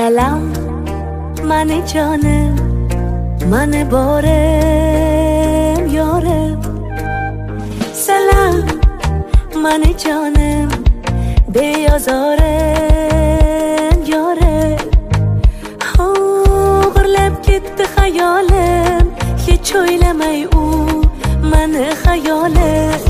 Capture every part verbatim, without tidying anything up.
Assalam, mani jonim, mani borim, yorim. Salam, mani jonim, beyozorim, yorim. O'g'irlab ketdi xayolim, hech o'ylamay u mani xayolim.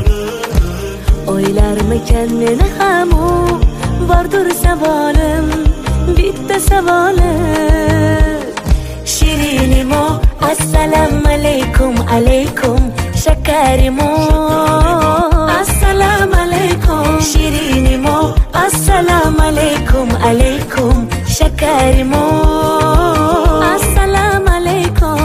O'ylarmikan meni ham u, bordur savolim, bitta savolim. Shirinimo, assalomu alaykum, alaykum, shakarimo, assalomu alaykum. Shirinimo, assalomu alaykum, alaykum, shakarimo, assalomu alaykum.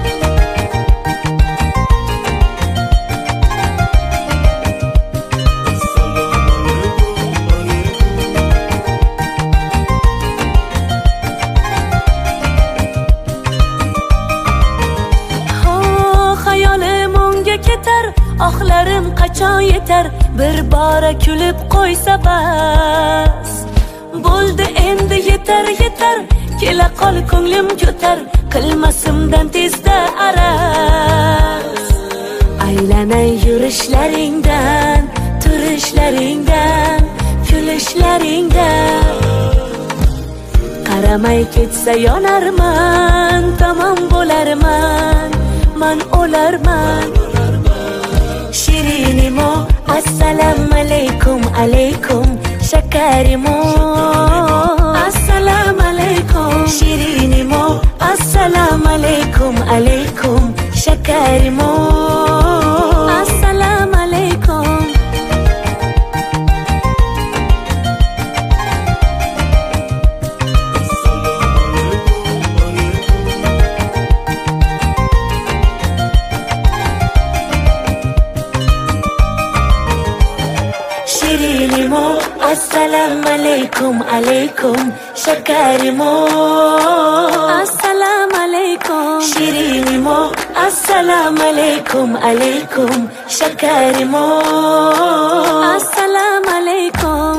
Oxlarim qachon yetar, bir bora kulib qo'ysa bas. Bo'ldi endi yetar yetar, kela qol ko'nglim ko'tar, qilmasimdan tezda araz. Aylanay yurishlaringdan, turishlaringdan, kulishlaringdan. Qaramay ketsa yonarman, tamom bo'larman, man o'larman. Shirinimo, assalomu alaykum, alaykum, shakarimo, assalomu alaykum. Shirinimo, assalomu alaykum, alaykum, shakarimo, assalomu alaykum. Shirinimo, assalomu alaykum, alaykum, shakarimo, assalomu alaykum. Shirinimo, assalomu alaykum, alaykum, shakarimo, assalomu alaykum.